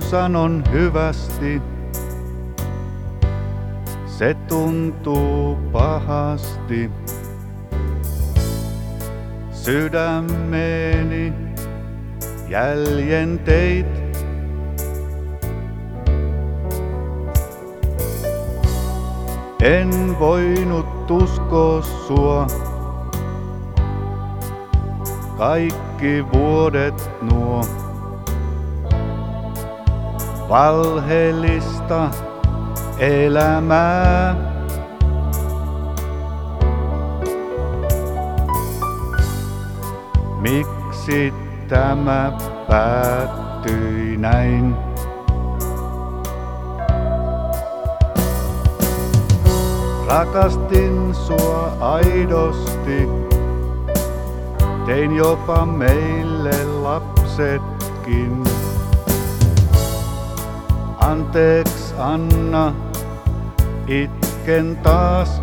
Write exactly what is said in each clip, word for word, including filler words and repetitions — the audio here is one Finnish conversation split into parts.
sanon hyvästi, se tuntuu pahasti. Sydämeeni jäljen teit. En voinut uskoa sua, kaikki vuodet nuo. Valheellista elämää. Miksi tämä päättyi näin? Rakastin sua aidosti, tein jopa meille lapsetkin. Anteeks anna, itken taas.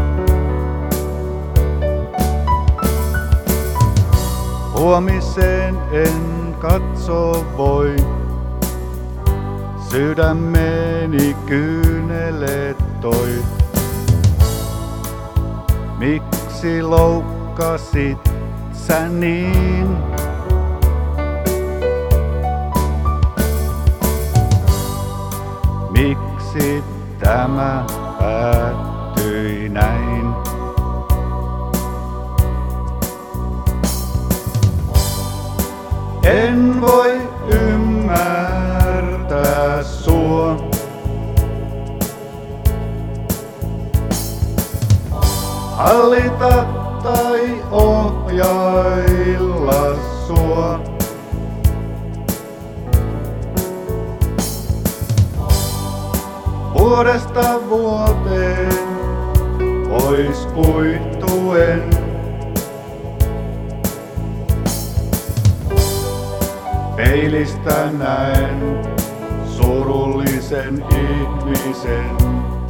Huomiseen en katso voi, sydämeni kyyneleet toi. Miksi loukkasit sä niin? Miksi tämä päättyi näin? En voi ymmärtää sua. Hallita tai ohjailla sua. Vuodesta vuoteen pois kuihtuen. Peilistä näen surullisen ihmisen.